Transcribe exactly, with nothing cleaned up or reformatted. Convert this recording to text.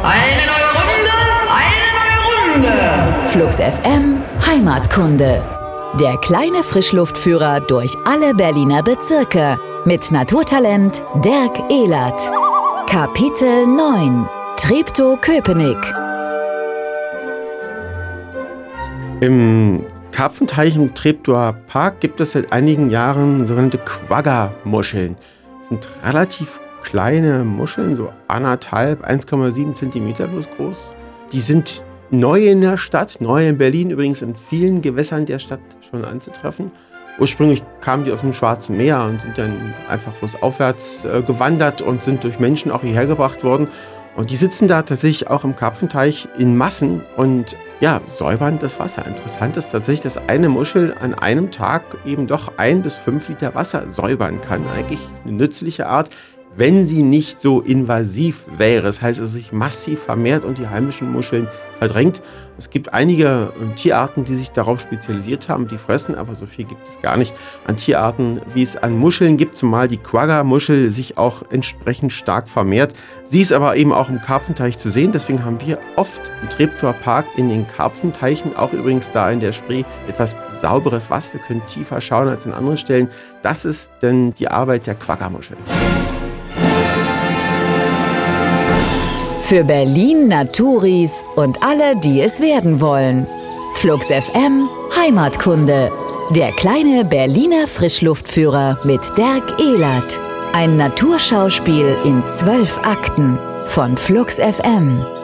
Eine neue Runde, eine neue Runde. Flux F M Heimatkunde. Der kleine Frischluftführer durch alle Berliner Bezirke. Mit Naturtalent Dirk Ehlert. Kapitel neun. Treptow-Köpenick. Im Karpfenteich im Treptower Park gibt es seit einigen Jahren sogenannte Quagga-Muscheln. Das sind relativ kleine Muscheln, so anderthalb, eins Komma sieben Zentimeter bloß groß. Die sind neu in der Stadt, neu in Berlin, übrigens in vielen Gewässern der Stadt schon anzutreffen. Ursprünglich kamen die aus dem Schwarzen Meer und sind dann einfach bloß aufwärts äh, gewandert und sind durch Menschen auch hierher gebracht worden. Und die sitzen da tatsächlich auch im Karpfenteich in Massen und ja, säubern das Wasser. Interessant ist tatsächlich, dass eine Muschel an einem Tag eben doch ein bis fünf Liter Wasser säubern kann. Eigentlich eine nützliche Art, wenn sie nicht so invasiv wäre. Das heißt, es sich massiv vermehrt und die heimischen Muscheln verdrängt. Es gibt einige Tierarten, die sich darauf spezialisiert haben, die fressen, aber so viel gibt es gar nicht an Tierarten, wie es an Muscheln gibt, zumal die Quagga-Muschel sich auch entsprechend stark vermehrt. Sie ist aber eben auch im Karpfenteich zu sehen, deswegen haben wir oft im Treptower Park in den Karpfenteichen, auch übrigens da in der Spree, etwas sauberes Wasser. Wir können tiefer schauen als an anderen Stellen. Das ist denn die Arbeit der Quagga-Muschel. Für Berlin Naturis und alle, die es werden wollen. Flux F M Heimatkunde. Der kleine Berliner Frischluftführer mit Dirk Ehlert. Ein Naturschauspiel in zwölf Akten von Flux F M.